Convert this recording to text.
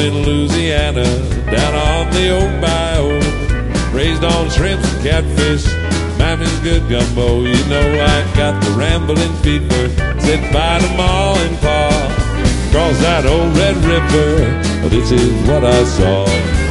in Louisiana, down on the old bayou. Raised on shrimps and catfish, Miami's good gumbo. You know I got the rambling fever. Said bye to Ma and Pa, cross that old Red River. This is what I saw.